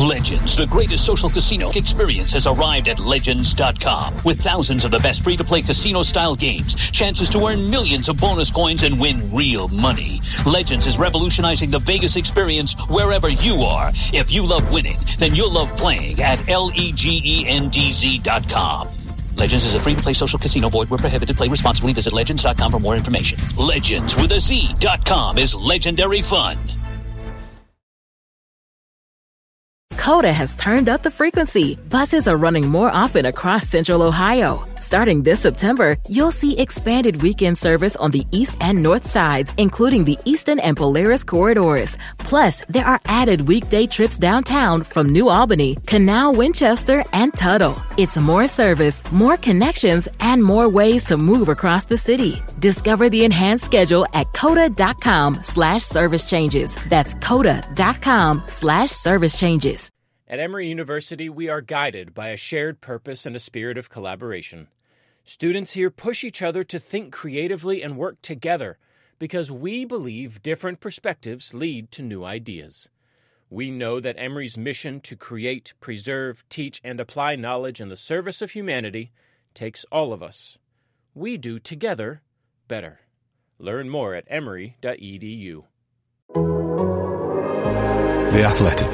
Legends, the greatest social casino experience, has arrived at Legends.com. With thousands of the best free-to-play casino-style games, chances to earn millions of bonus coins and win real money. Legends is revolutionizing the Vegas experience wherever you are. If you love winning, then you'll love playing at LEGENDZ.com. Legends is a free-to-play social casino. Void where prohibited. Play responsibly. Visit Legends.com for more information. Legends with a Z.com is legendary fun. Coda has turned up the frequency. Buses are running more often across Central Ohio. Starting this September, you'll see expanded weekend service on the east and north sides, including the Eastern and Polaris corridors. Plus, there are added weekday trips downtown from New Albany, Canal, Winchester, and Tuttle. It's more service, more connections, and more ways to move across the city. Discover the enhanced schedule at coda.com/service changes. That's coda.com/service changes. At Emory University, we are guided by a shared purpose and a spirit of collaboration. Students here push each other to think creatively and work together because we believe different perspectives lead to new ideas. We know that Emory's mission to create, preserve, teach, and apply knowledge in the service of humanity takes all of us. We do together better. Learn more at emory.edu. The Athletic.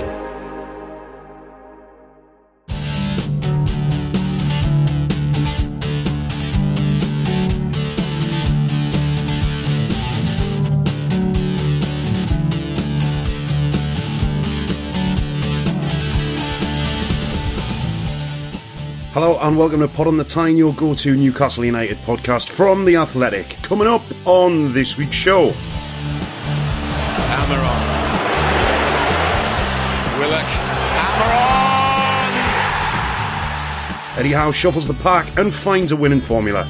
Hello and welcome to Pod on the Tyne, your go-to Newcastle United podcast from The Athletic. Coming up on this week's show. Hammer on. Willock. Hammer on! Eddie Howe shuffles the pack and finds a winning formula.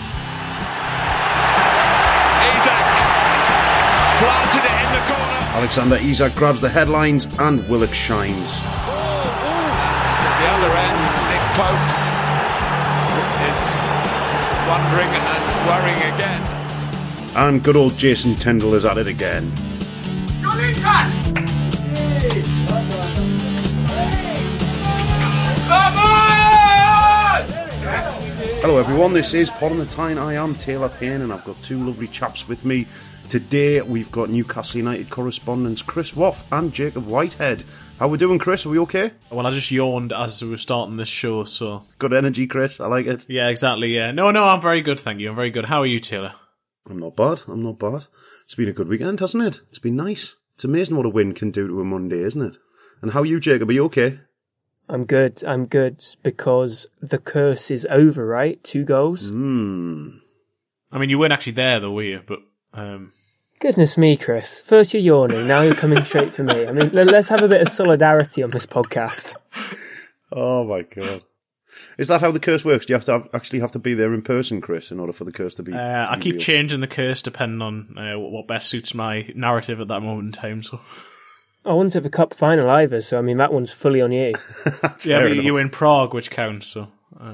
Isak planted it in the corner. Alexander Isak grabs the headlines and Willock shines. At the other end, Nick Pope is wondering and worrying again. And good old Jason Tindall is at it again. Hello everyone, this is Pod on the Tyne. I am Taylor Payne and I've got two lovely chaps with me. Today we've got Newcastle United correspondents Chris Woff and Jacob Whitehead. How we doing, Chris? Are we okay? Well, I just yawned as we were starting this show, so... Good energy, Chris. I like it. Yeah, exactly, yeah. No, I'm very good, thank you. I'm very good. How are you, Taylor? I'm not bad. It's been a good weekend, hasn't it? It's been nice. It's amazing what a win can do to a Monday, isn't it? And how are you, Jacob? Are you okay? I'm good because the curse is over, right? 2 goals. I mean, you weren't actually there, though, were you? But... Goodness me, Chris. First you're yawning, now you're coming straight for me. I mean, let's have a bit of solidarity on this podcast. Oh my God. Is that how the curse works? Do you actually have to be there in person, Chris, in order for the curse to be... I keep changing the curse depending on what best suits my narrative at that moment in time, so... I wasn't at the cup final either, so I mean, that one's fully on you. Yeah, but you were in Prague, which counts, so...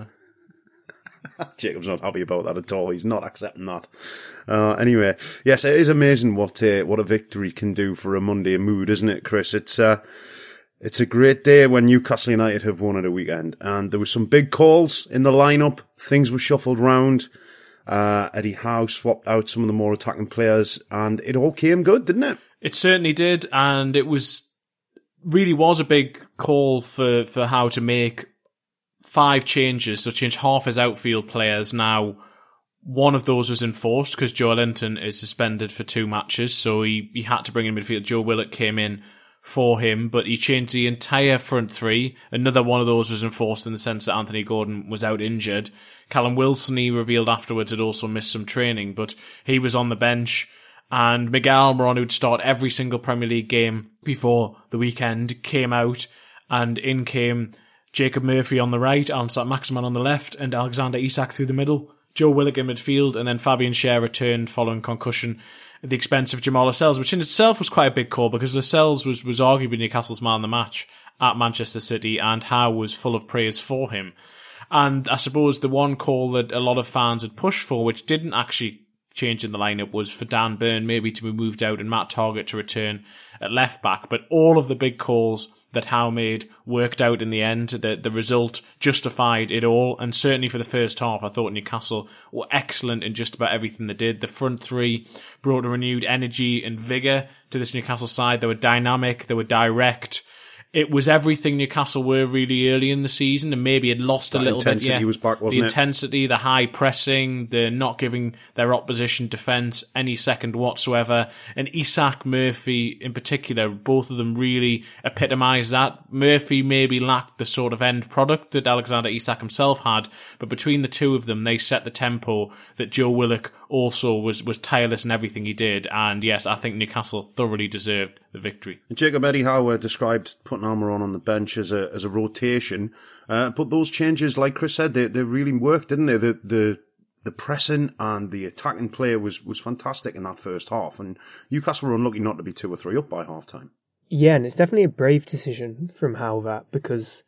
Jacob's not happy about that at all. He's not accepting that. Anyway, yes, it is amazing what a victory can do for a Monday mood, isn't it, Chris? It's a great day when Newcastle United have won at a weekend, and there were some big calls in the lineup. Things were shuffled round. Eddie Howe swapped out some of the more attacking players, and it all came good, didn't it? It certainly did, and it really was a big call for Howe to make 5 changes, so change half his outfield players. Now, one of those was enforced because Joelinton is suspended for 2 matches, so he had to bring in midfield. Joe Willock came in for him, but he changed the entire front 3. Another one of those was enforced in the sense that Anthony Gordon was out injured. Callum Wilson, he revealed afterwards, had also missed some training, but he was on the bench. And Miguel Almiron, who'd start every single Premier League game before the weekend, came out, and in came Jacob Murphy on the right, Alan Saint-Maximin on the left, and Alexander Isak through the middle, Joe Willock in midfield, and then Fabian Schär returned following concussion at the expense of Jamal Lascelles, which in itself was quite a big call because Lascelles was arguably Newcastle's man of the match at Manchester City, and Howe was full of praise for him. And I suppose the one call that a lot of fans had pushed for, which didn't actually change in the lineup was for Dan Burn maybe to be moved out and Matt Targett to return at left back. But all of the big calls that Howe made worked out in the end. The result justified it all. And certainly for the first half, I thought Newcastle were excellent in just about everything they did. The front three brought a renewed energy and vigour to this Newcastle side. They were dynamic, they were direct. It was everything Newcastle were really early in the season, and maybe had lost a little bit. Intensity was back, wasn't it? The intensity, the high pressing, the not giving their opposition defence any second whatsoever. And Isak, Murphy in particular, both of them really epitomised that. Murphy maybe lacked the sort of end product that Alexander Isak himself had, but between the two of them, they set the tempo that Joe Willock also was tireless in everything he did. And yes, I think Newcastle thoroughly deserved the victory. Jacob, Eddie Howe described putting Almiron on the bench as a rotation, but those changes, like Chris said, they really worked, didn't they? The pressing and the attacking play was fantastic in that first half, and Newcastle were unlucky not to be 2 or 3 up by half time. Yeah, and it's definitely a brave decision from Howe, that, because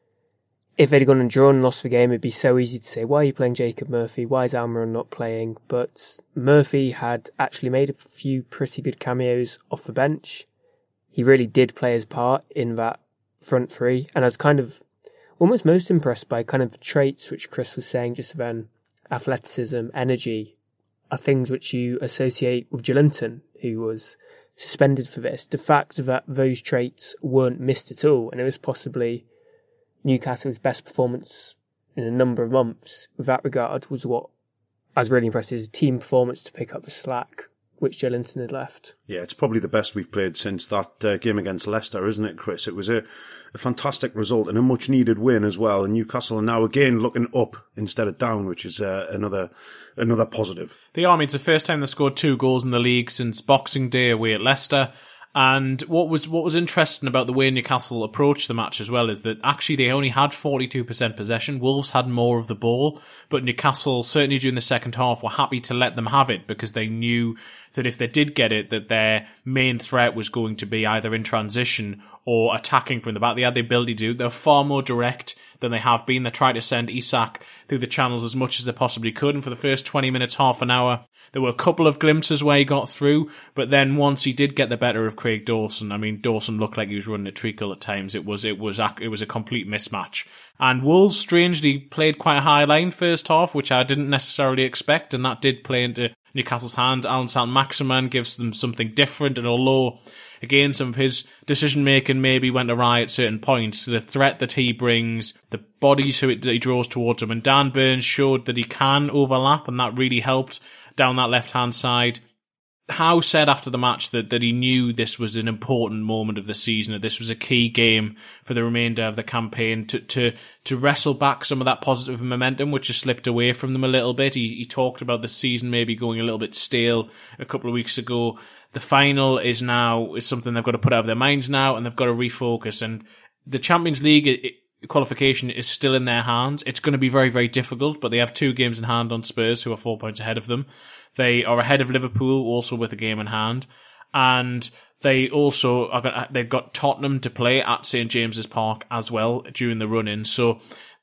if they'd gone and drawn and lost the game, it'd be so easy to say, why are you playing Jacob Murphy? Why is Almiron not playing? But Murphy had actually made a few pretty good cameos off the bench. He really did play his part in that front three. And I was kind of almost most impressed by kind of traits which Chris was saying just then. Athleticism, energy are things which you associate with Joelinton, who was suspended for this. The fact that those traits weren't missed at all, and it was possibly Newcastle's best performance in a number of months with that regard, was what I was really impressed with, his team performance to pick up the slack which Joelinton had left. Yeah, it's probably the best we've played since that game against Leicester, isn't it, Chris? It was a fantastic result and a much-needed win as well. And Newcastle are now again looking up instead of down, which is another positive. They are. I mean, it's the first time they've scored 2 goals in the league since Boxing Day away at Leicester. And what was interesting about the way Newcastle approached the match as well is that actually they only had 42% possession. Wolves had more of the ball, but Newcastle, certainly during the second half, were happy to let them have it because they knew that if they did get it, that their main threat was going to be either in transition or attacking from the back. They had the ability to do it. They're far more direct than they have been. They tried to send Isak through the channels as much as they possibly could, and for the first 20 minutes, half an hour, there were a couple of glimpses where he got through, but then once he did get the better of Craig Dawson, I mean, Dawson looked like he was running a treacle at times. It was a complete mismatch. And Wolves strangely played quite a high line first half, which I didn't necessarily expect, and that did play into Newcastle's hand. Alan Saint-Maximin gives them something different, and although, again, some of his decision-making maybe went awry at certain points, the threat that he brings, the bodies that he draws towards him, and Dan Burns showed that he can overlap, and that really helped down that left-hand side. Howe said after the match that he knew this was an important moment of the season, that this was a key game for the remainder of the campaign to wrestle back some of that positive momentum which has slipped away from them a little bit. He talked about the season maybe going a little bit stale a couple of weeks ago. The final is something they've got to put out of their minds now, and they've got to refocus. And the Champions League qualification is still in their hands. It's going to be very, very difficult, but they have 2 games in hand on Spurs, who are 4 points ahead of them. They are ahead of Liverpool, also with a game in hand. And they also they've got Tottenham to play at St James's Park as well during the run-in. So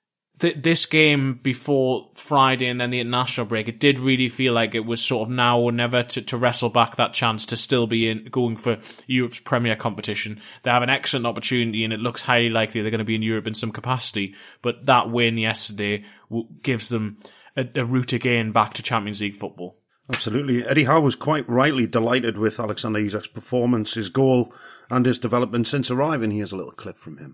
this game before Friday and then the international break, it did really feel like it was sort of now or never to wrestle back that chance to still be going for Europe's premier competition. They have an excellent opportunity, and it looks highly likely they're going to be in Europe in some capacity. But that win yesterday gives them a route again back to Champions League football. Absolutely. Eddie Howe was quite rightly delighted with Alexander Isak's performance, his goal, and his development since arriving. Here's a little clip from him.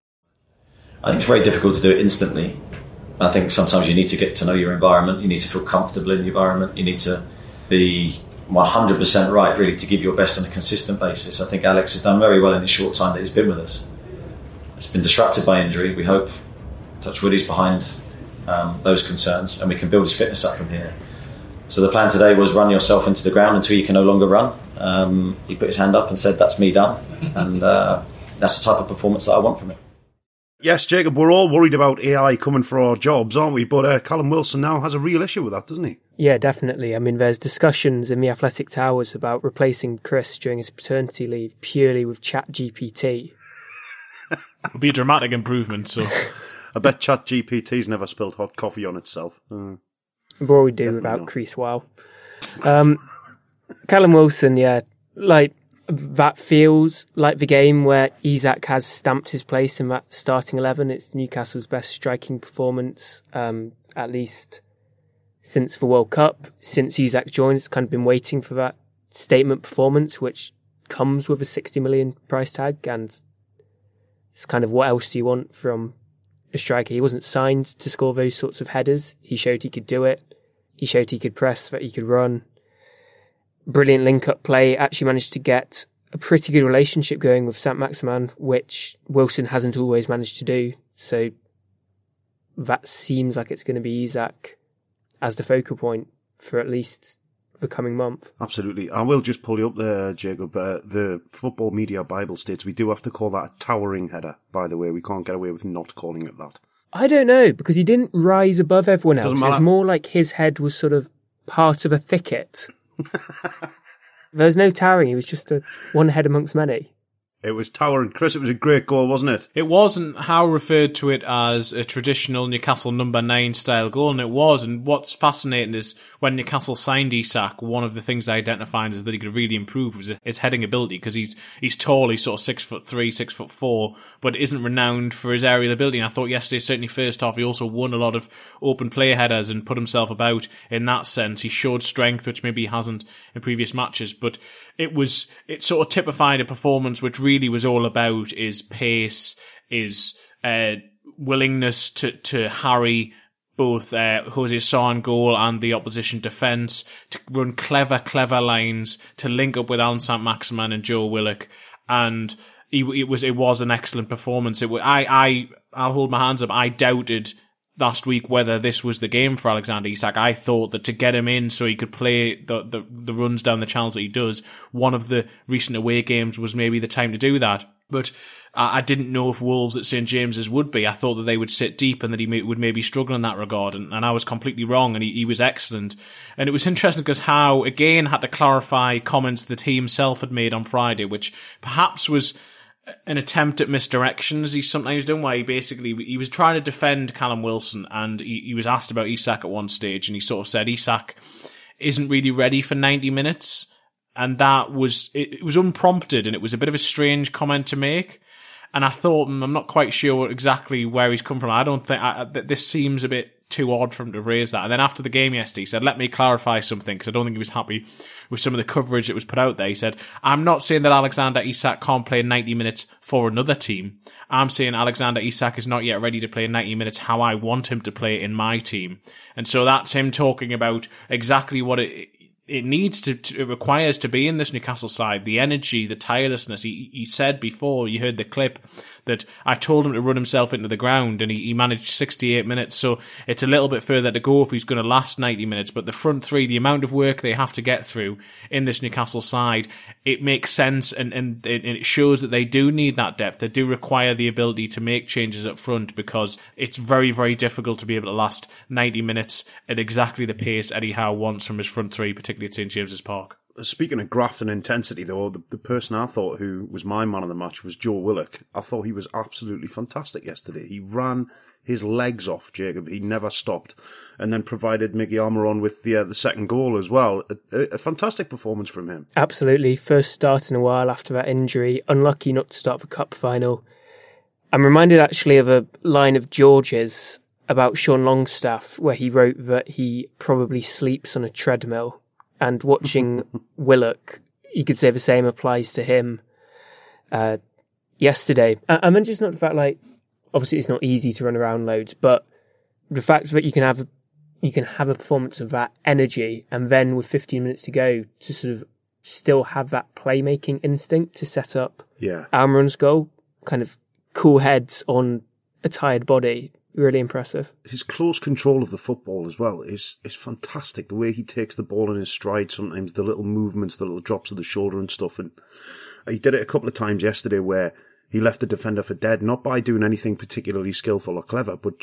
I think it's very difficult to do it instantly. I think sometimes you need to get to know your environment. You need to feel comfortable in the environment. You need to be 100% right, really, to give your best on a consistent basis. I think Alex has done very well in the short time that he's been with us. It's been disrupted by injury. We hope, touch wood, he's behind those concerns, and we can build his fitness up from here. So the plan today was run yourself into the ground until you can no longer run. He put his hand up and said, "That's me done." And that's the type of performance that I want from him. Yes, Jacob, we're all worried about AI coming for our jobs, aren't we? But Callum Wilson now has a real issue with that, doesn't he? Yeah, definitely. I mean, there's discussions in the Athletic Towers about replacing Chris during his paternity leave purely with ChatGPT. It'll be a dramatic improvement, so... I bet ChatGPT's never spilled hot coffee on itself. What we do without Chris Wow. Callum Wilson, yeah, like that feels like the game where Isak has stamped his place in that starting 11. It's Newcastle's best striking performance, at least since the World Cup. Since Isak joined, it's kind of been waiting for that statement performance, which comes with a 60 million price tag, and it's kind of, what else do you want from a striker? He wasn't signed to score those sorts of headers. He showed he could do it. He showed he could press, that he could run. Brilliant link-up play. Actually managed to get a pretty good relationship going with Saint-Maximin, which Wilson hasn't always managed to do. So that seems like it's going to be Isak as the focal point for at least the coming month. Absolutely. I will just pull you up there, Jacob. The Football Media Bible states we do have to call that a towering header, by the way. We can't get away with not calling it that. I don't know, because he didn't rise above everyone else. It's more like his head was sort of part of a thicket. There was no towering, he was just one head amongst many. It was towering. Chris, it was a great goal, wasn't it? It wasn't. Howe referred to it as a traditional Newcastle number 9 style goal, and it was. And what's fascinating is when Newcastle signed Isak, one of the things they identified is that he could really improve was his heading ability, because he's tall, he's sort of 6'3", 6'4", but isn't renowned for his aerial ability. And I thought yesterday, certainly first half, he also won a lot of open play headers and put himself about in that sense. He showed strength, which maybe he hasn't in previous matches, but it sort of typified a performance which really was all about is pace, is willingness to harry both Jose Sarr in goal and the opposition defence, to run clever lines, to link up with Allan Saint-Maximin and Joe Willock, and it was an excellent performance. I'll hold my hands up. I doubted last week whether this was the game for Alexander Isak. I thought that to get him in so he could play the runs down the channels that he does, one of the recent away games was maybe the time to do that. But I didn't know if Wolves at St James's would be. I thought that they would sit deep and that he would maybe struggle in that regard, and I was completely wrong, and he was excellent. And it was interesting because Howe, again, had to clarify comments that he himself had made on Friday, which perhaps was an attempt at misdirection, as he's sometimes done, where he was trying to defend Callum Wilson, and he was asked about Isak at one stage, and he sort of said Isak isn't really ready for 90 minutes, and that was, it was unprompted, and it was a bit of a strange comment to make, and I thought, I'm not quite sure exactly where he's come from. I don't think, this seems a bit too odd for him to raise that. And then after the game yesterday, he said, let me clarify something, because I don't think he was happy with some of the coverage that was put out there. He said, I'm not saying that Alexander Isak can't play 90 minutes for another team. I'm saying Alexander Isak is not yet ready to play 90 minutes how I want him to play in my team. And so that's him talking about exactly what it needs it requires to be in this Newcastle side. The energy, the tirelessness. He said before, you heard the clip, that I told him to run himself into the ground, and he managed 68 minutes. So it's a little bit further to go if he's going to last 90 minutes. But the front three, the amount of work they have to get through in this Newcastle side, it makes sense, and it shows that they do need that depth. They do require the ability to make changes up front, because it's very, very difficult to be able to last 90 minutes at exactly the pace Eddie Howe wants from his front three, particularly at St James's Park. Speaking of graft and intensity, though, the person I thought who was my man of the match was Joe Willock. I thought he was absolutely fantastic yesterday. He ran his legs off, Jacob. He never stopped, and then provided Mickey Almiron with the second goal as well. A fantastic performance from him. Absolutely. First start in a while after that injury. Unlucky not to start the cup final. I'm reminded actually of a line of George's about Sean Longstaff, where he wrote that he probably sleeps on a treadmill. And watching Willock, you could say the same applies to him yesterday. I mean, just not the fact, like, obviously it's not easy to run around loads, but the fact that you can have a performance of that energy, and then with 15 minutes to go to sort of still have that playmaking instinct to set up Almiron's goal, kind of cool heads on a tired body. Really impressive. His close control of the football as well is fantastic. The way he takes the ball in his stride, sometimes the little movements, the little drops of the shoulder and stuff. And he did it a couple of times yesterday where he left the defender for dead, not by doing anything particularly skillful or clever, but just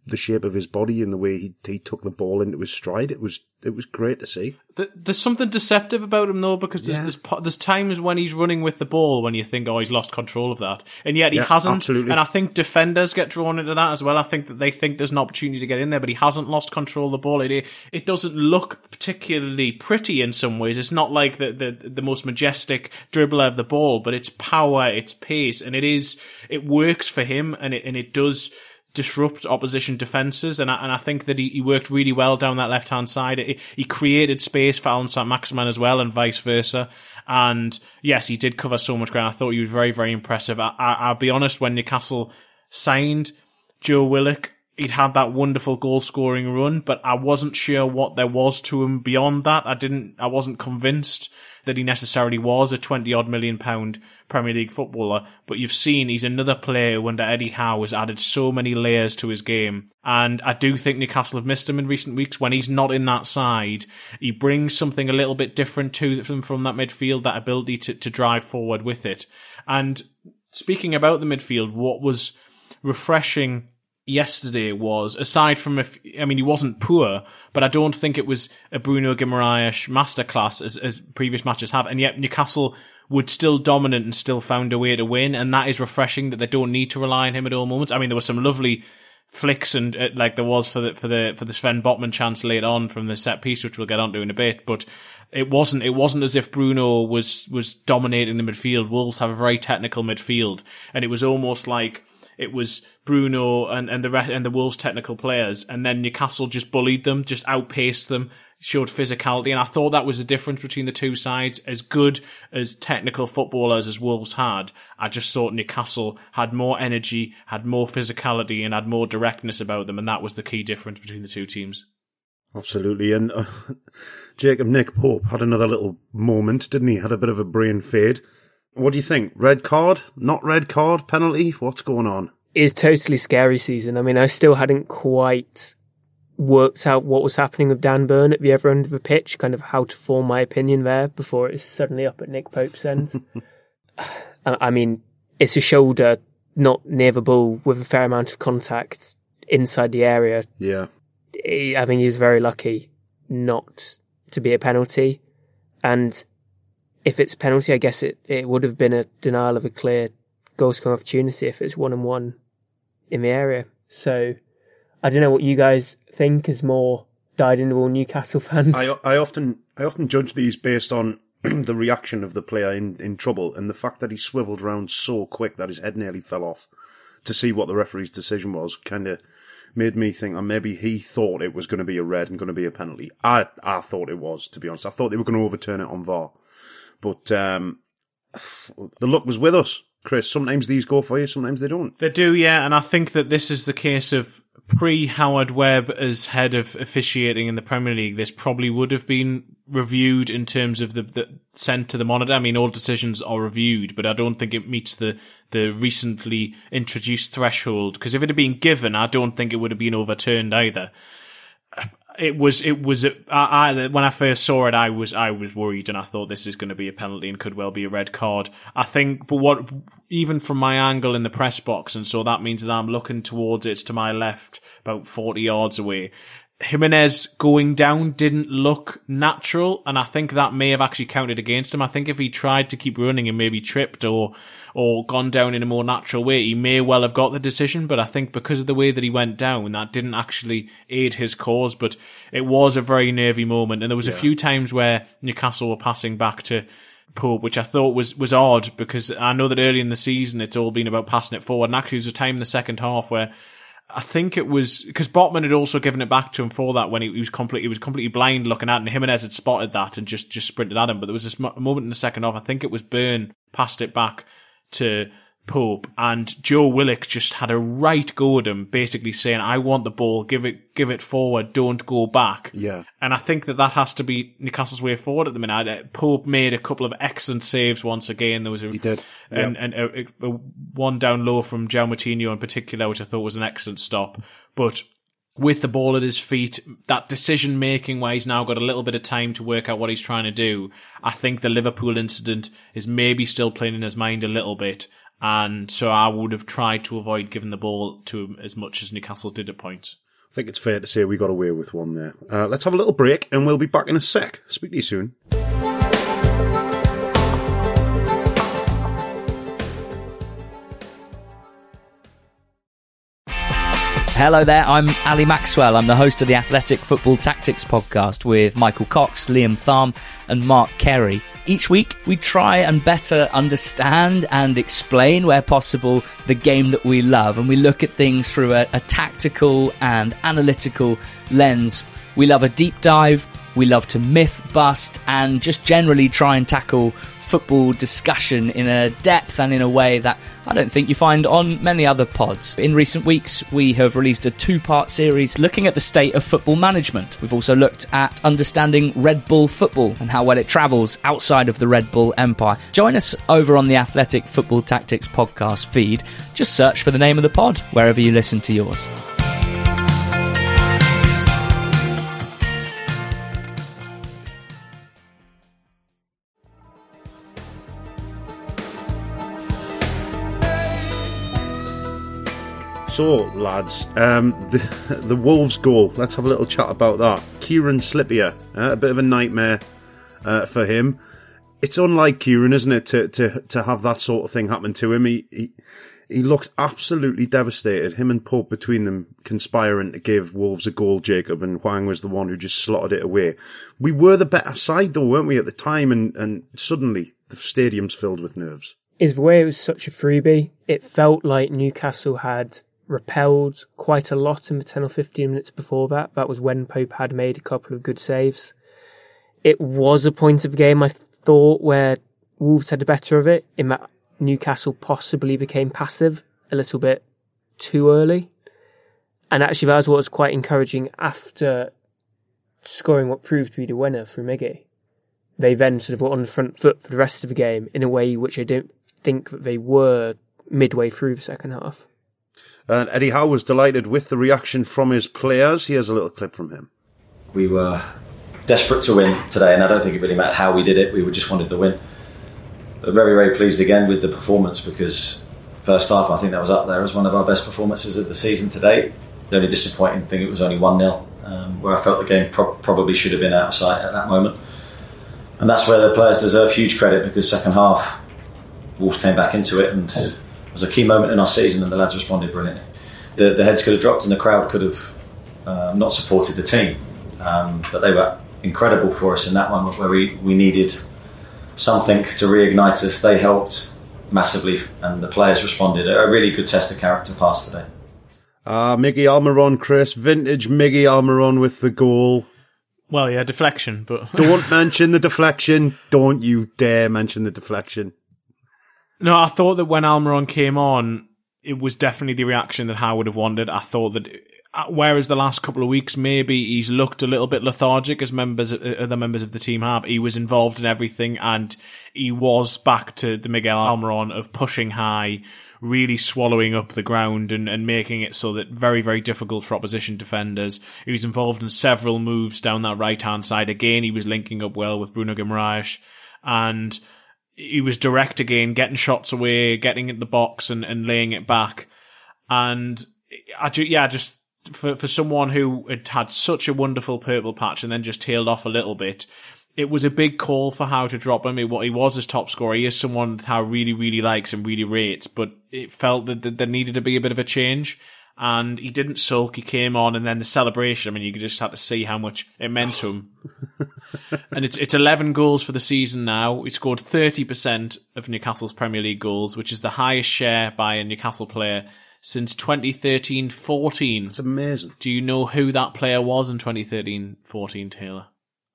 the shape of his body and the way he took the ball into his stride. It was great to see. There's something deceptive about him though, because there's times when he's running with the ball when you think, oh, he's lost control of that, and yet he hasn't. Absolutely. And I think defenders get drawn into that as well. I think that they think there's an opportunity to get in there, but he hasn't lost control of the ball. It doesn't look particularly pretty in some ways. It's not like the most majestic dribbler of the ball, but it's power, it's pace, and it works for him, and it does disrupt opposition defences, and I think that he worked really well down that left-hand side. He created space for Alan Saint-Maximin as well, and vice versa. And yes, he did cover so much ground. I thought he was very, very impressive. I'll be honest, when Newcastle signed Joe Willock, he'd had that wonderful goal-scoring run, but I wasn't sure what there was to him beyond that. I wasn't convinced that he necessarily was a 20-odd million pound Premier League footballer, but you've seen he's another player who under Eddie Howe has added so many layers to his game, and I do think Newcastle have missed him in recent weeks. When he's not in that side, he brings something a little bit different to them from that midfield, that ability to drive forward with it. And speaking about the midfield, what was refreshing yesterday was, aside from he wasn't poor, but I don't think it was a Bruno Guimaraes masterclass as previous matches have, and yet Newcastle would still dominant and still found a way to win, and that is refreshing, that they don't need to rely on him at all moments. I mean, there were some lovely flicks, and like there was for the Sven Botman chance later on from the set piece, which we'll get onto in a bit, but it wasn't as if Bruno was dominating the midfield. Wolves have a very technical midfield, and it was almost like it was Bruno and the Wolves technical players, and then Newcastle just bullied them, just outpaced them, showed physicality, and I thought that was the difference between the two sides. As good as technical footballers as Wolves had, I just thought Newcastle had more energy, had more physicality, and had more directness about them, and that was the key difference between the two teams. Absolutely, and Nick Pope had another little moment, didn't he? Had a bit of a brain fade. What do you think? Red card? Not red card? Penalty? What's going on? It's totally scary season. I mean, I still hadn't quite worked out what was happening with Dan Burn at the other end of the pitch, kind of how to form my opinion there before it's suddenly up at Nick Pope's end. I mean, it's a shoulder not near the ball with a fair amount of contact inside the area. Yeah. I think he's very lucky not to be a penalty. And if it's a penalty, I guess it would have been a denial of a clear goal-scoring opportunity if it's 1-on-1 in the area. So I don't know what you guys think as more dyed-in-the-wool Newcastle fans. I often judge these based on the reaction of the player in trouble, and the fact that he swiveled around so quick that his head nearly fell off to see what the referee's decision was kind of made me think that maybe he thought it was going to be a red and going to be a penalty. I thought it was, to be honest. I thought they were going to overturn it on VAR. But the luck was with us, Chris. Sometimes these go for you, sometimes they don't. They do, yeah, and I think that this is the case of pre-Howard Webb as head of officiating in the Premier League. This probably would have been reviewed in terms of the sent to the monitor. I mean, all decisions are reviewed, but I don't think it meets the recently introduced threshold, because if it had been given, I don't think it would have been overturned either. It was. When I first saw it, I was worried, and I thought this is going to be a penalty and could well be a red card. I think, but even from my angle in the press box, and so that means that I'm looking towards it to my left, about 40 yards away. Jimenez going down didn't look natural, and I think that may have actually counted against him. I think if he tried to keep running and maybe tripped or gone down in a more natural way, he may well have got the decision, but I think because of the way that he went down, that didn't actually aid his cause. But it was a very nervy moment, and there was a few times where Newcastle were passing back to Pope, which I thought was odd, because I know that early in the season it's all been about passing it forward, and actually there was a time in the second half where I think it was because Botman had also given it back to him for that when he was completely blind looking at it, and Jimenez had spotted that and just sprinted at him. But there was this moment in the second half, I think it was Burn passed it back to Pope, and Joe Willock just had a right go at him, basically saying, I want the ball, give it forward, don't go back. Yeah. And I think that has to be Newcastle's way forward at the minute. Pope made a couple of excellent saves once again. There was he did. And a one down low from João Moutinho in particular, which I thought was an excellent stop. But with the ball at his feet, that decision making where he's now got a little bit of time to work out what he's trying to do, I think the Liverpool incident is maybe still playing in his mind a little bit. And so I would have tried to avoid giving the ball to him as much as Newcastle did at points. I think it's fair to say we got away with one there. Let's have a little break and we'll be back in a sec. Speak to you soon. Hello there, I'm Ali Maxwell. I'm the host of the Athletic Football Tactics podcast with Michael Cox, Liam Tharm and Mark Carey. Each week, we try and better understand and explain, where possible, the game that we love. And we look at things through a tactical and analytical lens. We love a deep dive, we love to myth bust, and just generally try and tackle football discussion in a depth and in a way that I don't think you find on many other pods. In recent weeks, we have released a 2-part series looking at the state of football management. We've also looked at understanding Red Bull football and how well it travels outside of the Red Bull empire. Join us over on the Athletic Football Tactics podcast feed. Just search for the name of the pod wherever you listen to yours. So, lads, the Wolves goal, let's have a little chat about that. Kieran Trippier, a bit of a nightmare for him. It's unlike Kieran, isn't it, to have that sort of thing happen to him. He looked absolutely devastated. Him and Pope between them conspiring to give Wolves a goal, Jacob, and Hwang was the one who just slotted it away. We were the better side though, weren't we, at the time, and suddenly the stadium's filled with nerves. Is the way it was such a freebie. It felt like Newcastle had repelled quite a lot in the 10 or 15 minutes before that. That was when Pope had made a couple of good saves. It was a point of the game, I thought, where Wolves had the better of it, in that Newcastle possibly became passive a little bit too early. And actually that was what was quite encouraging after scoring what proved to be the winner through Miggy. They then sort of were on the front foot for the rest of the game in a way which I don't think that they were midway through the second half. And Eddie Howe was delighted with the reaction from his players. Here's a little clip from him. We were desperate to win today, and I don't think it really mattered how we did it. We just wanted to win. But very, very pleased again with the performance, because first half, I think that was up there as one of our best performances of the season to date. The only disappointing thing, it was only 1-0, where I felt the game probably should have been out of sight at that moment. And that's where the players deserve huge credit, because second half, Wolves came back into it, and it was a key moment in our season, and the lads responded brilliantly. The heads could have dropped and the crowd could have not supported the team, but they were incredible for us in that moment where we needed something to reignite us. They helped massively, and the players responded. A really good test of character pass today. Miggy Almiron, Chris, vintage Miggy Almiron with the goal. Well, yeah, deflection, but Don't mention the deflection. Don't you dare mention the deflection. No, I thought that when Almiron came on, it was definitely the reaction that Howe would have wanted. I thought that, whereas the last couple of weeks, maybe he's looked a little bit lethargic, as other members of the team have. He was involved in everything, and he was back to the Miguel Almiron of pushing high, really swallowing up the ground and making it so that very, very difficult for opposition defenders. He was involved in several moves down that right-hand side. Again, he was linking up well with Bruno Guimaraes, and he was direct again, getting shots away, getting in the box and laying it back. And just for someone who had such a wonderful purple patch and then just tailed off a little bit, it was a big call for Howe to drop him. He was his top scorer. He is someone that Howe really, really likes and really rates, but it felt that there needed to be a bit of a change. And he didn't sulk. He came on, and then the celebration, I mean, you could just have to see how much it meant to him. And it's 11 goals for the season now. He scored 30% of Newcastle's Premier League goals, which is the highest share by a Newcastle player since 2013-14. That's amazing. Do you know who that player was in 2013-14, Taylor?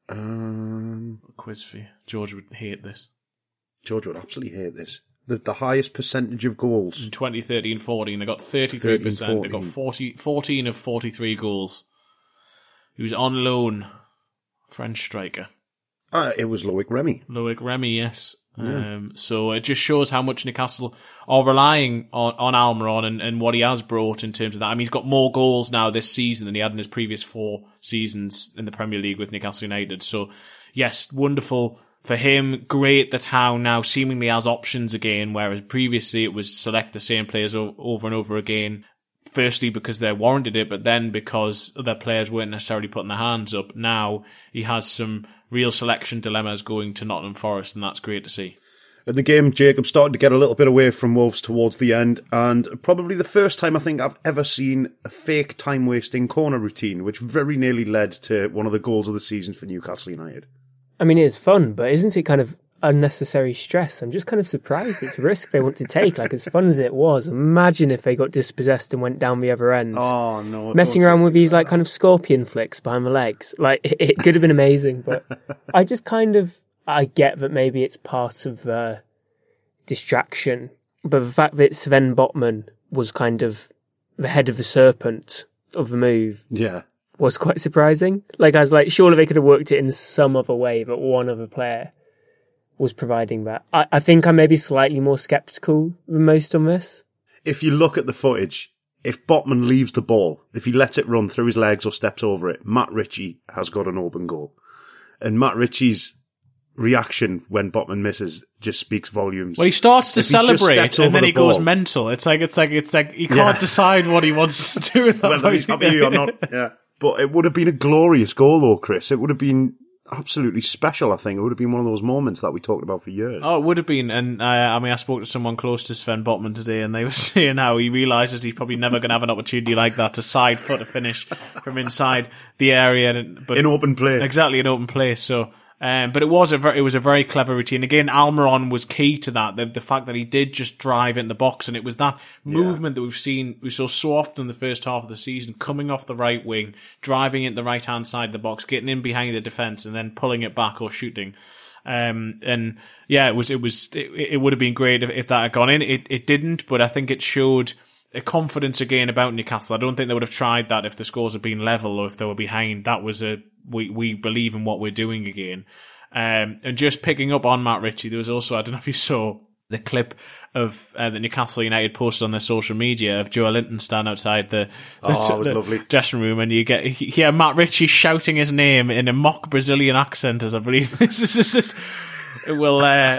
Quiz for you. George would hate this. George would absolutely hate this. The highest percentage of goals. In 2013-14, they got 33%. They got 14 of 43 goals. He was on loan. French striker. It was Loic Remy. Loic Remy, yes. Yeah. So it just shows how much Newcastle are relying on Almiron and what he has brought in terms of that. I mean, he's got more goals now this season than he had in his previous 4 seasons in the Premier League with Newcastle United. So, yes, wonderful for him, great that Howe now seemingly has options again, whereas previously it was select the same players over and over again. Firstly, because they warranted it, but then because other players weren't necessarily putting their hands up. Now he has some real selection dilemmas going to Nottingham Forest, and that's great to see. In the game, Jacob started to get a little bit away from Wolves towards the end, and probably the first time I think I've ever seen a fake time-wasting corner routine, which very nearly led to one of the goals of the season for Newcastle United. I mean, it is fun, but isn't it kind of unnecessary stress? I'm just kind of surprised it's a risk they want to take. Like, as fun as it was, imagine if they got dispossessed and went down the other end. Oh, no. Messing around with these, like, kind of scorpion flicks behind the legs. Like, it could have been amazing, but I just kind of... I get that maybe it's part of distraction, but the fact that Sven Botman was kind of the head of the serpent of the move was quite surprising. Like, I was like, surely they could have worked it in some other way, but one other player was providing that. I think I'm maybe slightly more sceptical than most on this. If you look at the footage, if Botman leaves the ball, if he lets it run through his legs or steps over it, Matt Ritchie has got an open goal. And Matt Ritchie's reaction when Botman misses just speaks volumes. Well, he starts to celebrate and then he goes mental. It's like he can't decide what he wants to do with that. Whether he's happy or not. Yeah. But it would have been a glorious goal though, Chris. It would have been absolutely special, I think. It would have been one of those moments that we talked about for years. Oh, it would have been. And I spoke to someone close to Sven Botman today, and they were saying how he realises he's probably never going to have an opportunity like that to side foot a finish from inside the area. But in open play. Exactly, in open play. So, but it was a very clever routine. Again, Almiron was key to that. The fact that he did just drive in the box, and it was that movement that we saw so often in the first half of the season, coming off the right wing, driving it the right hand side of the box, getting in behind the defence, and then pulling it back or shooting. And yeah, it would have been great if that had gone in. It didn't, but I think it showed a confidence again about Newcastle. I don't think they would have tried that if the scores had been level or if they were behind. That was we believe in what we're doing again. And just picking up on Matt Ritchie, there was also, I don't know if you saw the clip of the Newcastle United posted on their social media of Joe Linton standing outside the lovely dressing room, and you get Matt Ritchie shouting his name in a mock Brazilian accent, as I believe. It will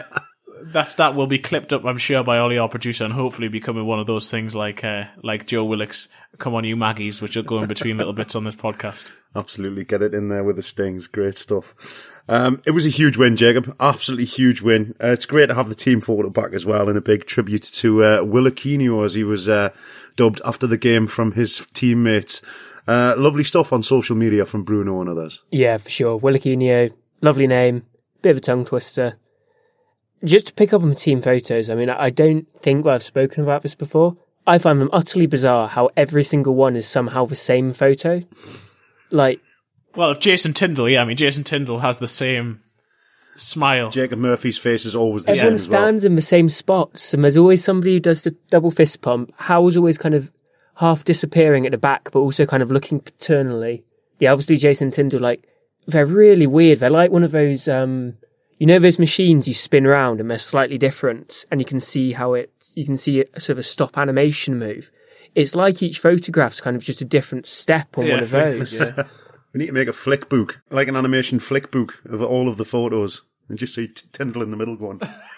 that will be clipped up, I'm sure, by Ollie, our producer, and hopefully becoming one of those things like Joe Willock's "Come On You Maggies," which will go in between little bits on this podcast. Absolutely, get it in there with the stings. Great stuff. It was a huge win, Jacob. Absolutely huge win. It's great to have the team photo back as well, and a big tribute to Willoquinho, as he was dubbed after the game from his teammates. Lovely stuff on social media from Bruno and others. Yeah, for sure. Willoquinho, lovely name, bit of a tongue twister. Just to pick up on team photos, I mean, I don't think I've spoken about this before. I find them utterly bizarre how every single one is somehow the same photo. Like, well, if Jason Tindall, Jason Tindall has the same smile. Jacob Murphy's face is always the same. Everyone stands in the same spots, and there's always somebody who does the double fist pump. Howell's always kind of half disappearing at the back, but also kind of looking paternally. Yeah, obviously Jason Tindall, like, they're really weird. They're like one of those, those machines you spin around and they're slightly different, and you can see you can see a sort of a stop animation move. It's like each photograph's kind of just a different step on one of those. Yeah. We need to make a flick book, like an animation flick book of all of the photos, and just see Tyndall in the middle going.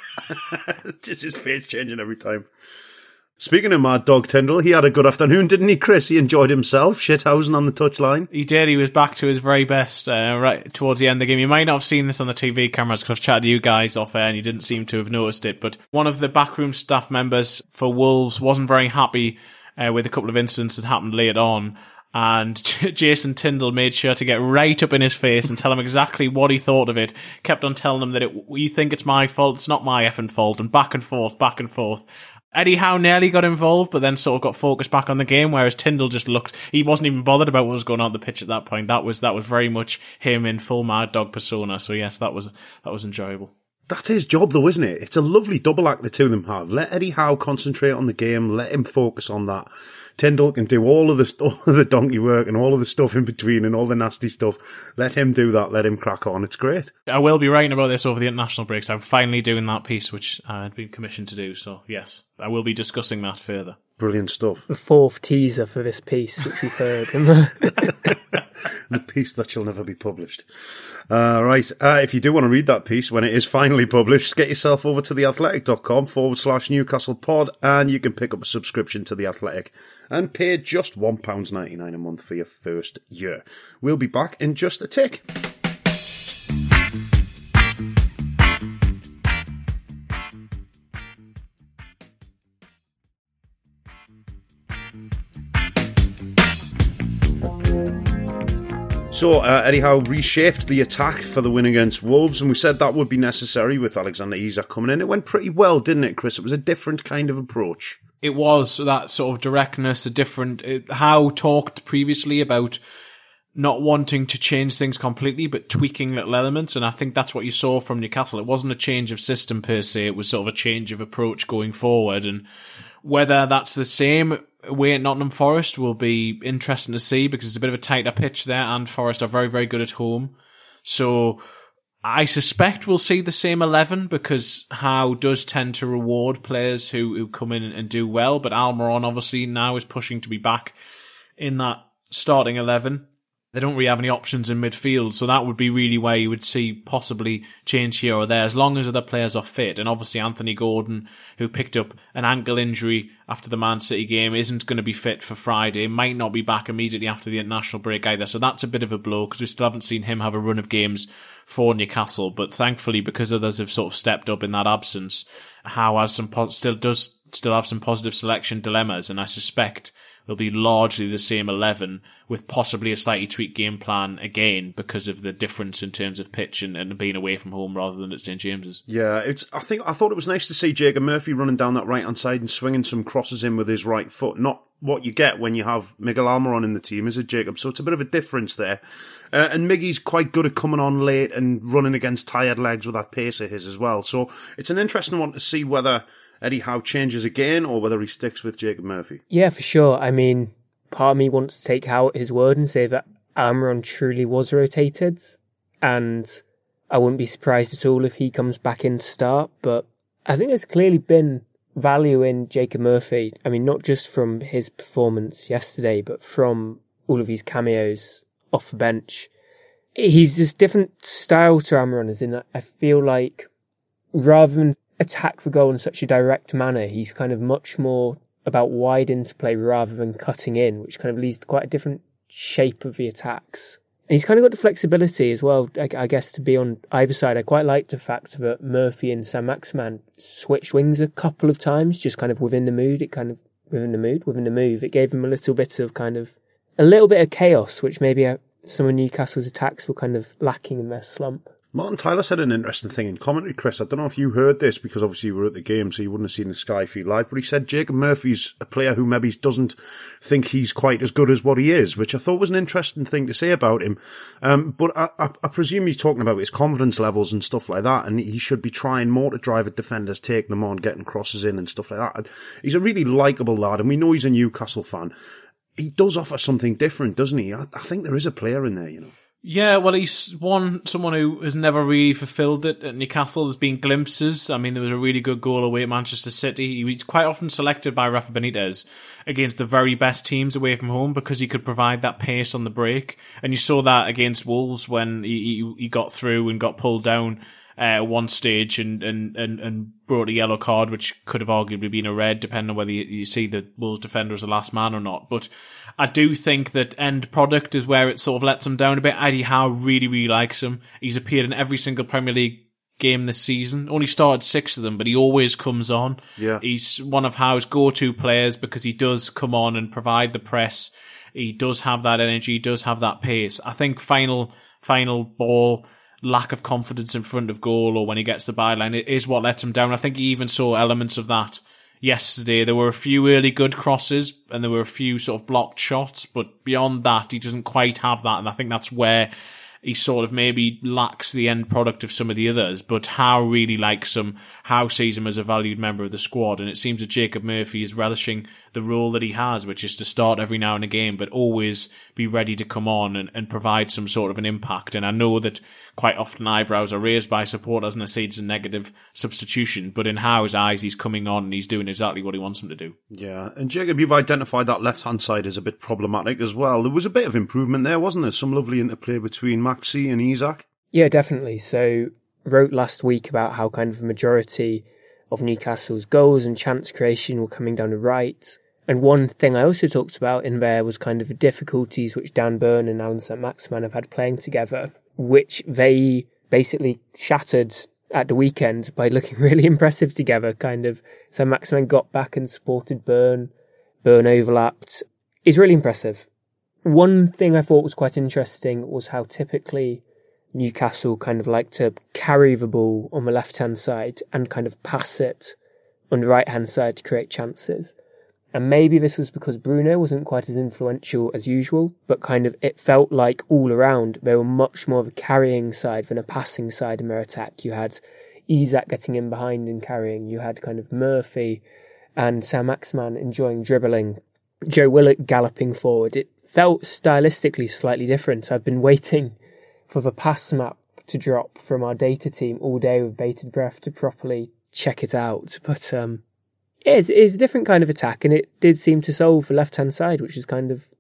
Just his face changing every time. Speaking of Mad Dog Tyndall, he had a good afternoon, didn't he, Chris? He enjoyed himself, shithousing on the touchline. He did. He was back to his very best right towards the end of the game. You might not have seen this on the TV cameras because I've chatted to you guys off air and you didn't seem to have noticed it, but one of the backroom staff members for Wolves wasn't very happy with a couple of incidents that happened late on. And Jason Tindall made sure to get right up in his face and tell him exactly what he thought of it. Kept on telling him that you think it's my fault, it's not my effing fault, and back and forth. Eddie Howe nearly got involved, but then sort of got focused back on the game, whereas Tindall just he wasn't even bothered about what was going on the pitch at that point. That was very much him in full Mad Dog persona. So yes, that was enjoyable. That's his job though, isn't it? It's a lovely double act the two of them have. Let Eddie Howe concentrate on the game, let him focus on that. Tyndall can do all of the donkey work and all of the stuff in between and all the nasty stuff. Let him do that, let him crack on. It's great. I will be writing about this over the international breaks. I'm finally doing that piece, which I'd been commissioned to do. So yes, I will be discussing that further. Brilliant stuff. The fourth teaser for this piece, which we've heard. The piece that shall never be published. Right. If you do want to read that piece when it is finally published, get yourself over to theathletic.com/Newcastle pod, and you can pick up a subscription to The Athletic and pay just £1.99 a month for your first year. We'll be back in just a tick. So, Eddie Howe reshaped the attack for the win against Wolves, and we said that would be necessary with Alexander Isak coming in. It went pretty well, didn't it, Chris? It was a different kind of approach. It was that sort of directness, Howe talked previously about not wanting to change things completely, but tweaking little elements, and I think that's what you saw from Newcastle. It wasn't a change of system per se, it was sort of a change of approach going forward, and whether that's the same away at Nottingham Forest will be interesting to see, because it's a bit of a tighter pitch there, and Forest are very, very good at home. So I suspect we'll see the same 11, because Howe does tend to reward players who come in and do well, but Almiron obviously now is pushing to be back in that starting 11. They don't really have any options in midfield, so that would be really where you would see possibly change here or there, as long as other players are fit. And obviously Anthony Gordon, who picked up an ankle injury after the Man City game, isn't going to be fit for Friday, might not be back immediately after the international break either, so that's a bit of a blow, because we still haven't seen him have a run of games for Newcastle. But thankfully, because others have sort of stepped up in that absence, Howe has still have some positive selection dilemmas, and I suspect it'll be largely the same 11 with possibly a slightly tweaked game plan again, because of the difference in terms of pitch and being away from home rather than at St James's. Yeah, I thought it was nice to see Jacob Murphy running down that right hand side and swinging some crosses in with his right foot. Not what you get when you have Miguel Almiron in the team, is it, Jacob? So it's a bit of a difference there. And Miggy's quite good at coming on late and running against tired legs with that pace of his as well. So it's an interesting one to see whether Eddie Howe changes again or whether he sticks with Jacob Murphy. Yeah, for sure. I mean, part of me wants to take Howe at his word and say that Almiron truly was rotated, and I wouldn't be surprised at all if he comes back in to start, but I think there's clearly been value in Jacob Murphy. I mean, not just from his performance yesterday, but from all of his cameos off the bench. He's just different style to Almiron, as in that I feel like rather than attack the goal in such a direct manner, he's kind of much more about wide interplay rather than cutting in, which kind of leads to quite a different shape of the attacks. And he's kind of got the flexibility as well, I guess, to be on either side. I quite like the fact that Murphy and Saint-Maximin switched wings a couple of times, just kind of within the move. It gave him a little bit of chaos, which maybe some of Newcastle's attacks were kind of lacking in their slump. Martin Tyler said an interesting thing in commentary, Chris. I don't know if you heard this, because obviously you were at the game, so you wouldn't have seen the Sky feed live, but he said Jacob Murphy's a player who maybe doesn't think he's quite as good as what he is, which I thought was an interesting thing to say about him. But I presume he's talking about his confidence levels and stuff like that, and he should be trying more to drive at defenders, taking them on, getting crosses in and stuff like that. He's a really likeable lad, and we know he's a Newcastle fan. He does offer something different, doesn't he? I think there is a player in there, you know. Yeah, well, he's someone who has never really fulfilled it at Newcastle. There's been glimpses. I mean, there was a really good goal away at Manchester City. He's quite often selected by Rafa Benitez against the very best teams away from home, because he could provide that pace on the break. And you saw that against Wolves when he got through and got pulled down at one stage and brought a yellow card, which could have arguably been a red, depending on whether you see the Wolves defender as the last man or not. But I do think that end product is where it sort of lets him down a bit. Eddie Howe really, really likes him. He's appeared in every single Premier League game this season. Only started 6 of them, but he always comes on. Yeah. He's one of Howe's go-to players, because he does come on and provide the press. He does have that energy, he does have that pace. I think final ball, lack of confidence in front of goal, or when he gets the byline, it is what lets him down. I think he even saw elements of that yesterday. There were a few early good crosses, and there were a few sort of blocked shots, but beyond that, he doesn't quite have that, and I think that's where he sort of maybe lacks the end product of some of the others, but Howe really likes him. Howe sees him as a valued member of the squad, and it seems that Jacob Murphy is relishing the role that he has, which is to start every now and again, but always be ready to come on and provide some sort of an impact. And I know that quite often eyebrows are raised by supporters and they say it's a negative substitution, but in Howe's eyes, he's coming on and he's doing exactly what he wants him to do. Yeah, and Jacob, you've identified that left-hand side as a bit problematic as well. There was a bit of improvement there, wasn't there? Some lovely interplay between Maxi and Isak. Yeah, definitely. So, wrote last week about how kind of a majority of Newcastle's goals and chance creation were coming down the right. And one thing I also talked about in there was kind of the difficulties which Dan Burn and Alan St-Maximin have had playing together, which they basically shattered at the weekend by looking really impressive together. Kind of St-Maximin got back and supported Burn. Burn overlapped. It's really impressive. One thing I thought was quite interesting was how typically Newcastle kind of like to carry the ball on the left-hand side and kind of pass it on the right-hand side to create chances. And maybe this was because Bruno wasn't quite as influential as usual, but kind of it felt like all around they were much more of a carrying side than a passing side in their attack. You had Isak getting in behind and carrying. You had kind of Murphy and St-Maximin enjoying dribbling. Joe Willock galloping forward. It felt stylistically slightly different. I've been waiting for the pass map to drop from our data team all day with bated breath to properly check it out. But it's a different kind of attack, and it did seem to solve the left-hand side, which is kind of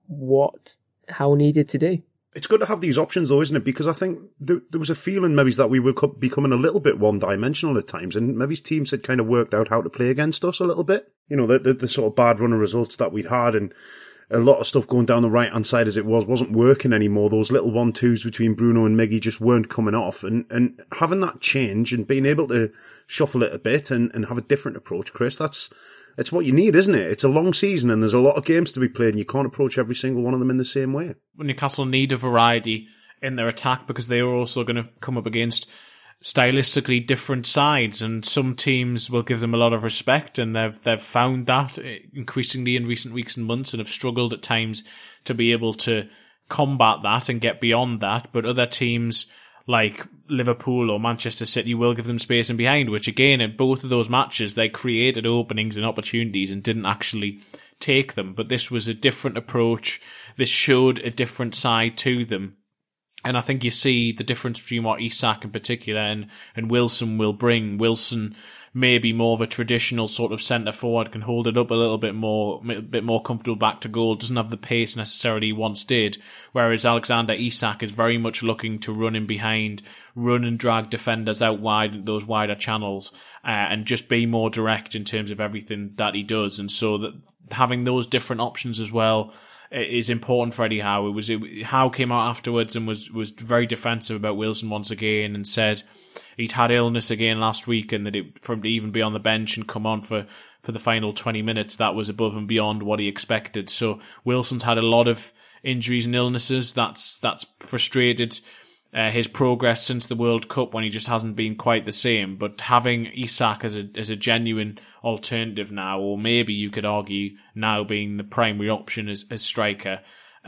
what Howe needed to do. It's good to have these options, though, isn't it? Because I think there was a feeling maybe that we were becoming a little bit one-dimensional at times, and maybe teams had kind of worked out how to play against us a little bit. You know, the sort of bad run of results that we'd had, and a lot of stuff going down the right-hand side as it wasn't working anymore. Those little 1-2s between Bruno and Miggy just weren't coming off. And having that change and being able to shuffle it a bit and have a different approach, Chris, it's what you need, isn't it? It's a long season and there's a lot of games to be played and you can't approach every single one of them in the same way. Newcastle need a variety in their attack because they are also going to come up against stylistically different sides, and some teams will give them a lot of respect, and they've found that increasingly in recent weeks and months, and have struggled at times to be able to combat that and get beyond that. But other teams like Liverpool or Manchester City will give them space in behind, which again, in both of those matches, they created openings and opportunities and didn't actually take them. But this was a different approach. This showed a different side to them. And I think you see the difference between what Isak in particular and Wilson will bring. Wilson may be more of a traditional sort of centre forward, can hold it up a bit more comfortable back to goal, doesn't have the pace necessarily he once did. Whereas Alexander Isak is very much looking to run in behind, run and drag defenders out wide, those wider channels, and just be more direct in terms of everything that he does. And so that having those different options as well is important for Eddie Howe. Howe came out afterwards and was very defensive about Wilson once again and said he'd had illness again last week, and that for him to even be on the bench and come on for the final 20 minutes, that was above and beyond what he expected. So Wilson's had a lot of injuries and illnesses. That's frustrated his progress since the World Cup, when he just hasn't been quite the same. But having Isak as a genuine alternative now, or maybe you could argue now being the primary option as striker,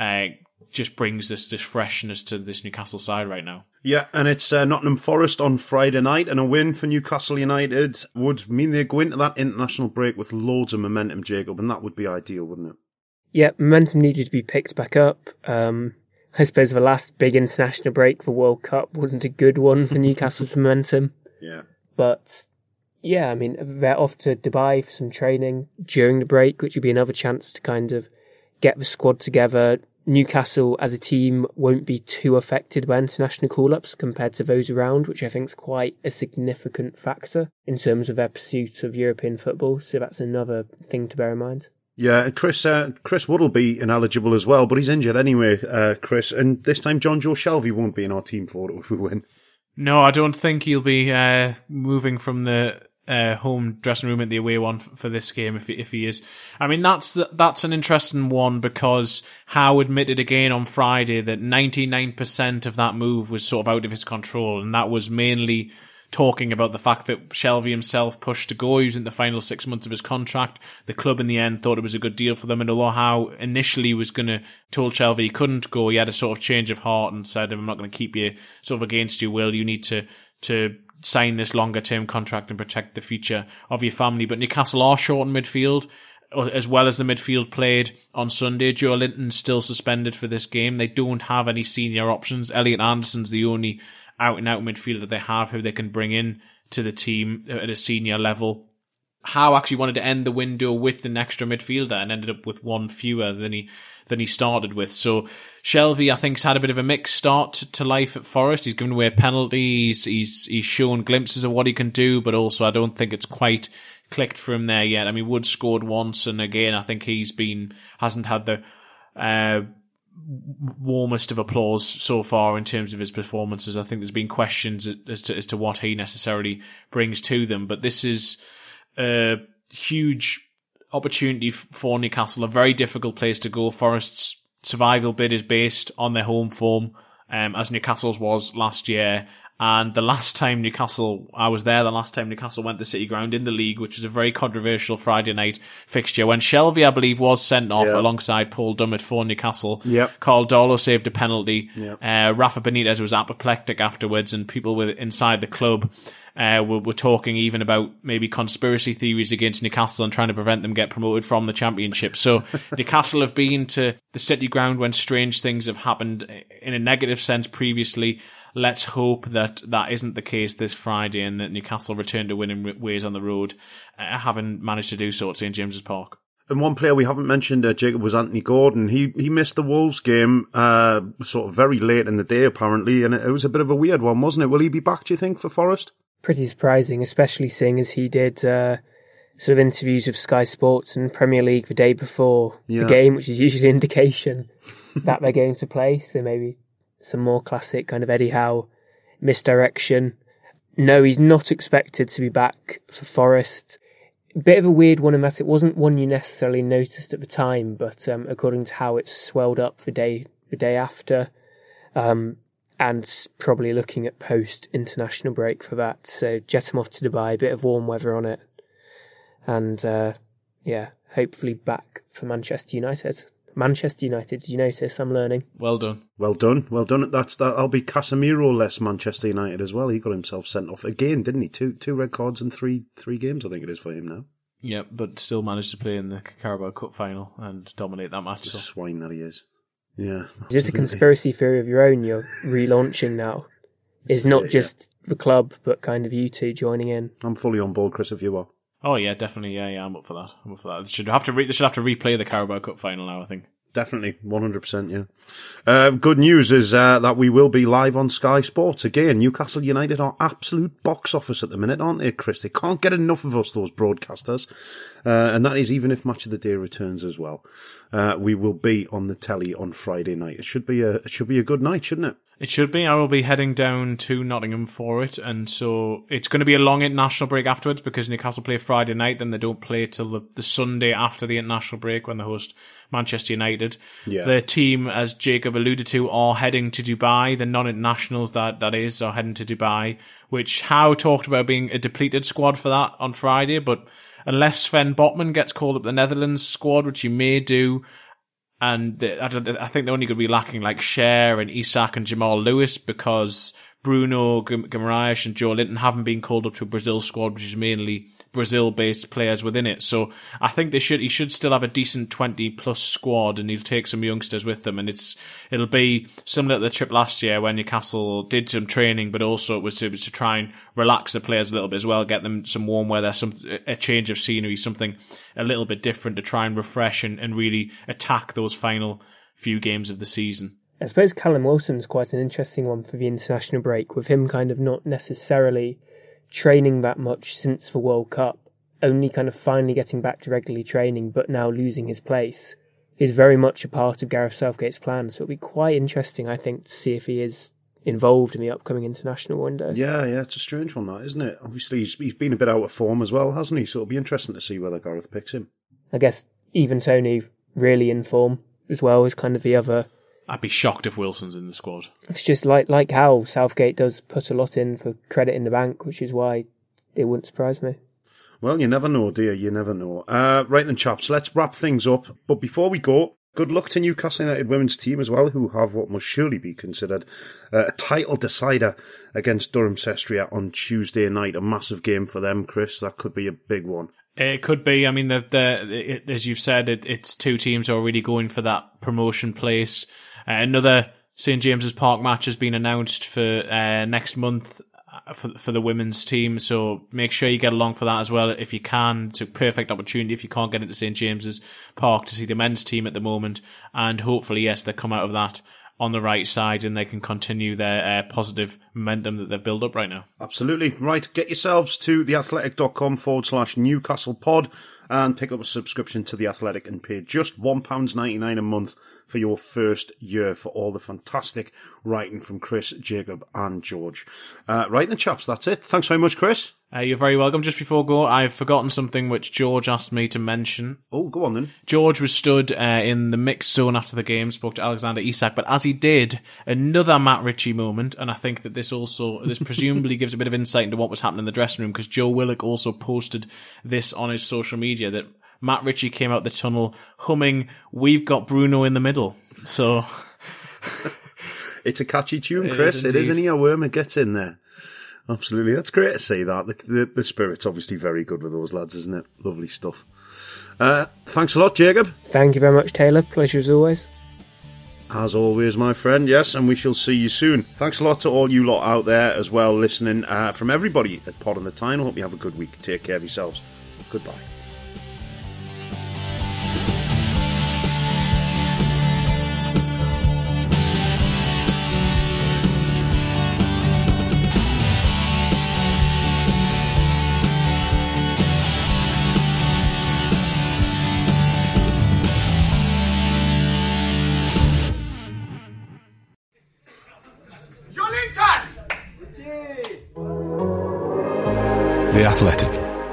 just brings this freshness to this Newcastle side right now. Yeah, and it's Nottingham Forest on Friday night, and a win for Newcastle United would mean they go into that international break with loads of momentum, Jacob, and that would be ideal, wouldn't it? Yeah, momentum needed to be picked back up. I suppose the last big international break, the World Cup, wasn't a good one for Newcastle's momentum. Yeah. But, yeah, I mean, they're off to Dubai for some training during the break, which would be another chance to kind of get the squad together. Newcastle as a team won't be too affected by international call-ups compared to those around, which I think is quite a significant factor in terms of their pursuit of European football. So that's another thing to bear in mind. Yeah, Chris Wood will be ineligible as well, but he's injured anyway, Chris. And this time John Joe Shelvey won't be in our team for it if we win. No, I don't think he'll be moving from the home dressing room at the away one for this game if he is. I mean, that's an interesting one, because Howe admitted again on Friday that 99% of that move was sort of out of his control, and that was mainly talking about the fact that Shelvey himself pushed to go. He was in the final 6 months of his contract. The club in the end thought it was a good deal for them, and although Howe initially was told Shelvey he couldn't go, he had a sort of change of heart and said, I'm not going to keep you sort of against your will. You need to sign this longer term contract and protect the future of your family. But Newcastle are short in midfield, as well as the midfield played on Sunday. Joe Linton's still suspended for this game. They don't have any senior options. Elliot Anderson's the only out-and-out midfielder they have who they can bring in to the team at a senior level. Howe actually wanted to end the window with an extra midfielder and ended up with one fewer than he started with. So Shelvey, I think, has had a bit of a mixed start to life at Forest. He's given away penalties. He's shown glimpses of what he can do, but also I don't think it's quite clicked for him there yet. I mean, Wood scored once, and again, I think hasn't had the warmest of applause so far in terms of his performances. I think there's been questions as to what he necessarily brings to them, but this is a huge opportunity for Newcastle, a very difficult place to go. Forest's survival bid is based on their home form, as Newcastle's was last year. And the last time Newcastle went to City Ground in the league, which was a very controversial Friday night fixture, when Shelvey, I believe, was sent off alongside Paul Dummett for Newcastle. Carl Darlow saved a penalty. Rafa Benitez was apoplectic afterwards, and people inside the club were talking even about maybe conspiracy theories against Newcastle and trying to prevent them get promoted from the Championship. So Newcastle have been to the City Ground when strange things have happened in a negative sense previously. Let's hope that isn't the case this Friday and that Newcastle return to winning ways on the road, having managed to do so at St James's Park. And one player we haven't mentioned, Jacob, was Anthony Gordon. He missed the Wolves game sort of very late in the day, apparently, and it was a bit of a weird one, wasn't it? Will he be back, do you think, for Forest? Pretty surprising, especially seeing as he did sort of interviews with Sky Sports and Premier League the day before the game, which is usually an indication that they're going to play, so maybe some more classic kind of Eddie Howe misdirection. No, he's not expected to be back for Forest. Bit of a weird one in that it wasn't one you necessarily noticed at the time, but according to how it swelled up the day after, and probably looking at post-international break for that. So jet him off to Dubai, a bit of warm weather on it, and hopefully back for Manchester United. Manchester United, did you notice? I'm learning. Well done. Well done. That'll be Casemiro less Manchester United as well. He got himself sent off again, didn't he? Two red cards in three games, I think it is, for him now. Yeah, but still managed to play in the Carabao Cup final and dominate that match. The swine that he is. Yeah. Is this a conspiracy theory of your own you're relaunching now? It's not just the club, but kind of you two joining in. I'm fully on board, Chris, if you are. Oh yeah, definitely. Yeah, I'm up for that. They should have to replay the Carabao Cup final now, I think. Definitely, 100%, yeah. Good news is that we will be live on Sky Sports again. Newcastle United are absolute box office at the minute, aren't they, Chris? They can't get enough of us, those broadcasters. And that is even if Match of the Day returns as well. We will be on the telly on Friday night. It should be a good night, shouldn't it? It should be. I will be heading down to Nottingham for it, and so it's going to be a long international break afterwards because Newcastle play Friday night, then they don't play till the Sunday after the international break when they host Manchester United. Yeah. The team, as Jacob alluded to, are heading to Dubai. The non-internationals, that is, are heading to Dubai, which Howe talked about being a depleted squad for that on Friday, but unless Sven Botman gets called up the Netherlands squad, which he may do, and I think they're only going to be lacking like Cher and Isak and Jamal Lewis because Bruno Guimaraes and Joe Linton haven't been called up to a Brazil squad, which is mainly Brazil-based players within it. So I think he should still have a decent 20-plus squad, and he'll take some youngsters with them. And it'll be similar to the trip last year when Newcastle did some training, but also it was to try and relax the players a little bit as well, get them some warm weather, a change of scenery, something a little bit different to try and refresh and really attack those final few games of the season. I suppose Callum Wilson's quite an interesting one for the international break, with him kind of not necessarily training that much since the World Cup, only kind of finally getting back to regularly training, but now losing his place. He's very much a part of Gareth Southgate's plan, so it'll be quite interesting, I think, to see if he is involved in the upcoming international window. Yeah, it's a strange one, that, isn't it? Obviously, he's been a bit out of form as well, hasn't he? So it'll be interesting to see whether Gareth picks him. I guess even Tony really in form as well is kind of the other I'd be shocked if Wilson's in the squad. It's just like how Southgate does put a lot in for credit in the bank, which is why it wouldn't surprise me. Well, you never know, dear. You never know. Right then, chaps, let's wrap things up. But before we go, good luck to Newcastle United women's team as well, who have what must surely be considered a title decider against Durham Sestria on Tuesday night. A massive game for them, Chris. That could be a big one. It could be. I mean, as you've said, it's two teams who are really going for that promotion place. Another St James's Park match has been announced for next month for the women's team, so make sure you get along for that as well if you can. It's a perfect opportunity if you can't get into St James's Park to see the men's team at the moment, and hopefully, yes, they come out of that on the right side and they can continue their positive momentum that they've built up right now. Absolutely. Right, get yourselves to theathletic.com/Newcastle pod and pick up a subscription to The Athletic and pay just £1.99 a month for your first year for all the fantastic writing from Chris, Jacob and George. Right then, chaps, that's it. Thanks very much, Chris. You're very welcome. Just before I go, I've forgotten something which George asked me to mention. Oh, go on then. George was stood in the mixed zone after the game, spoke to Alexander Isak, but as he did, another Matt Ritchie moment, and I think that this presumably gives a bit of insight into what was happening in the dressing room, because Joe Willock also posted this on his social media, that Matt Ritchie came out the tunnel humming "We've Got Bruno in the Middle." So it's a catchy tune, Chris. It is an earworm. It gets in there. Absolutely. That's great to see that. The spirit's obviously very good with those lads, isn't it? Lovely stuff. Thanks a lot, Jacob. Thank you very much, Taylor. Pleasure as always. As always, my friend. Yes, and we shall see you soon. Thanks a lot to all you lot out there as well, listening. From everybody at Pod on the Tyne, I hope you have a good week. Take care of yourselves. Goodbye. The Athletic.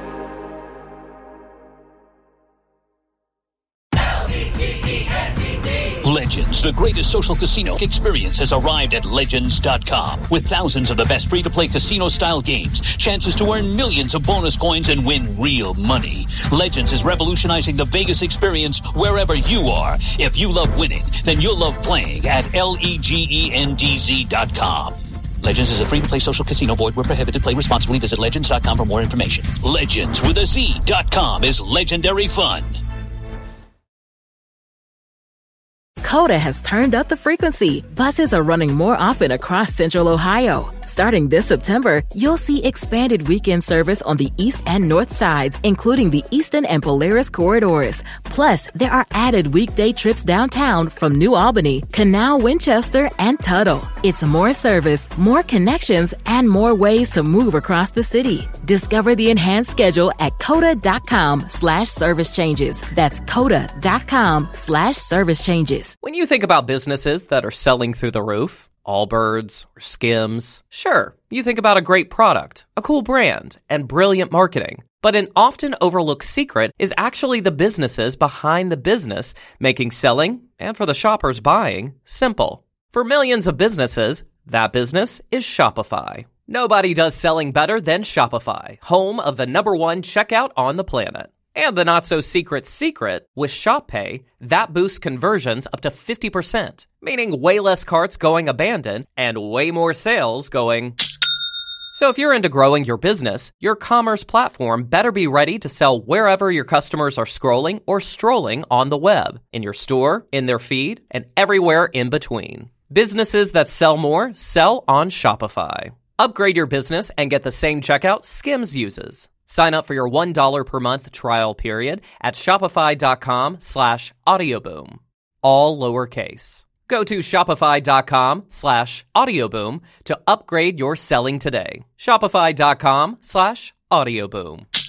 Legends, the greatest social casino experience, has arrived at Legends.com. With thousands of the best free-to-play casino-style games, chances to earn millions of bonus coins and win real money. Legends is revolutionizing the Vegas experience wherever you are. If you love winning, then you'll love playing at LEGENDZ.com. Legends is a free-to-play social casino. Void where prohibited. Play responsibly. Visit Legends.com for more information. Legends with a Z.com is legendary fun. Coda has turned up the frequency. Buses are running more often across Central Ohio. Starting this September, you'll see expanded weekend service on the east and north sides, including the Eastern and Polaris corridors. Plus, there are added weekday trips downtown from New Albany, Canal, Winchester, and Tuttle. It's more service, more connections, and more ways to move across the city. Discover the enhanced schedule at coda.com/service changes. That's coda.com/service changes. When you think about businesses that are selling through the roof, Allbirds or Skims, sure, you think about a great product, a cool brand, and brilliant marketing. But an often overlooked secret is actually the businesses behind the business, making selling, and for the shoppers buying, simple. For millions of businesses, that business is Shopify. Nobody does selling better than Shopify, home of the #1 checkout on the planet. And the not-so-secret secret, with ShopPay, that boosts conversions up to 50%, meaning way less carts going abandoned and way more sales going... So if you're into growing your business, your commerce platform better be ready to sell wherever your customers are scrolling or strolling on the web, in your store, in their feed, and everywhere in between. Businesses that sell more sell on Shopify. Upgrade your business and get the same checkout Skims uses. Sign up for your $1 per month trial period at shopify.com/audioboom. All lowercase. Go to shopify.com/audioboom to upgrade your selling today. Shopify.com/audioboom.